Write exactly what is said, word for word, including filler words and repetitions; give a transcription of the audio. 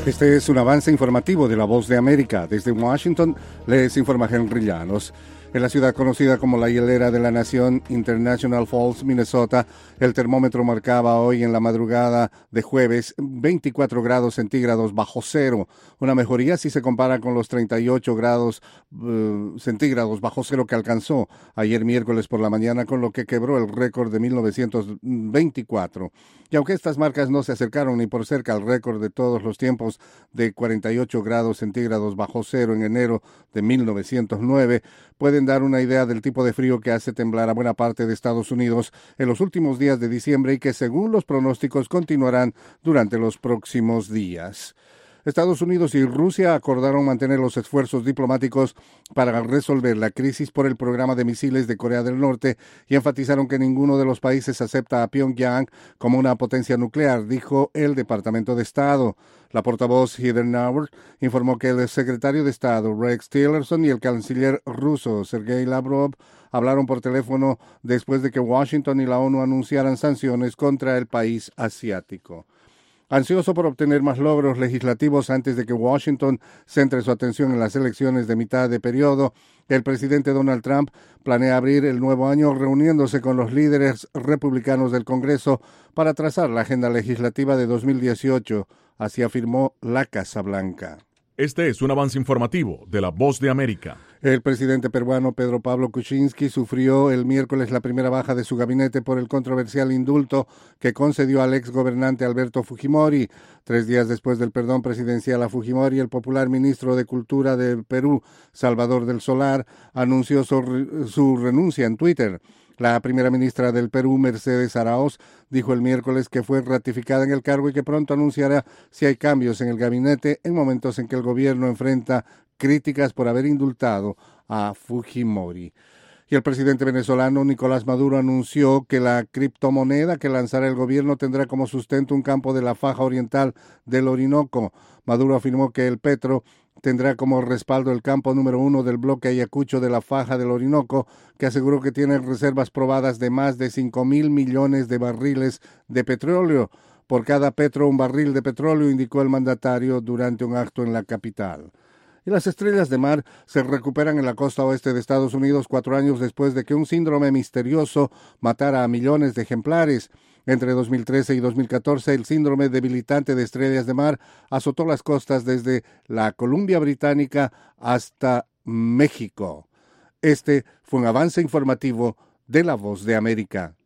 Este es un avance informativo de La Voz de América. Desde Washington les informa Henry Llanos. En la ciudad conocida como la hielera de la nación, International Falls, Minnesota, el termómetro marcaba hoy en la madrugada de jueves veinticuatro grados centígrados bajo cero, una mejoría si se compara con los treinta y ocho grados uh, centígrados bajo cero que alcanzó ayer miércoles por la mañana, con lo que quebró el récord de mil novecientos veinticuatro. Y aunque estas marcas no se acercaron ni por cerca al récord de todos los tiempos de cuarenta y ocho grados centígrados bajo cero en enero de mil novecientos nueve, pueden dar una idea del tipo de frío que hace temblar a buena parte de Estados Unidos en los últimos días de diciembre y que, según los pronósticos, continuarán durante los próximos días. Estados Unidos y Rusia acordaron mantener los esfuerzos diplomáticos para resolver la crisis por el programa de misiles de Corea del Norte y enfatizaron que ninguno de los países acepta a Pyongyang como una potencia nuclear, dijo el Departamento de Estado. La portavoz Heather Nauert informó que el secretario de Estado Rex Tillerson y el canciller ruso Sergei Lavrov hablaron por teléfono después de que Washington y la ONU anunciaran sanciones contra el país asiático. Ansioso por obtener más logros legislativos antes de que Washington centre su atención en las elecciones de mitad de periodo, el presidente Donald Trump planea abrir el nuevo año reuniéndose con los líderes republicanos del Congreso para trazar la agenda legislativa de dos mil dieciocho, así afirmó la Casa Blanca. Este es un avance informativo de La Voz de América. El presidente peruano Pedro Pablo Kuczynski sufrió el miércoles la primera baja de su gabinete por el controversial indulto que concedió al exgobernante Alberto Fujimori. Tres días después del perdón presidencial a Fujimori, el popular ministro de Cultura de Perú, Salvador del Solar, anunció su, su renuncia en Twitter. La primera ministra del Perú, Mercedes Araoz, dijo el miércoles que fue ratificada en el cargo y que pronto anunciará si hay cambios en el gabinete en momentos en que el gobierno enfrenta críticas por haber indultado a Fujimori. Y el presidente venezolano Nicolás Maduro anunció que la criptomoneda que lanzará el gobierno tendrá como sustento un campo de la faja oriental del Orinoco. Maduro afirmó que el petro tendrá como respaldo el campo número uno del bloque Ayacucho de la faja del Orinoco, que aseguró que tiene reservas probadas de más de cinco mil millones de barriles de petróleo. Por cada petro, un barril de petróleo, indicó el mandatario durante un acto en la capital. Y las estrellas de mar se recuperan en la costa oeste de Estados Unidos cuatro años después de que un síndrome misterioso matara a millones de ejemplares. Entre dos mil trece y dos mil catorce, el síndrome debilitante de estrellas de mar azotó las costas desde la Columbia Británica hasta México. Este fue un avance informativo de La Voz de América.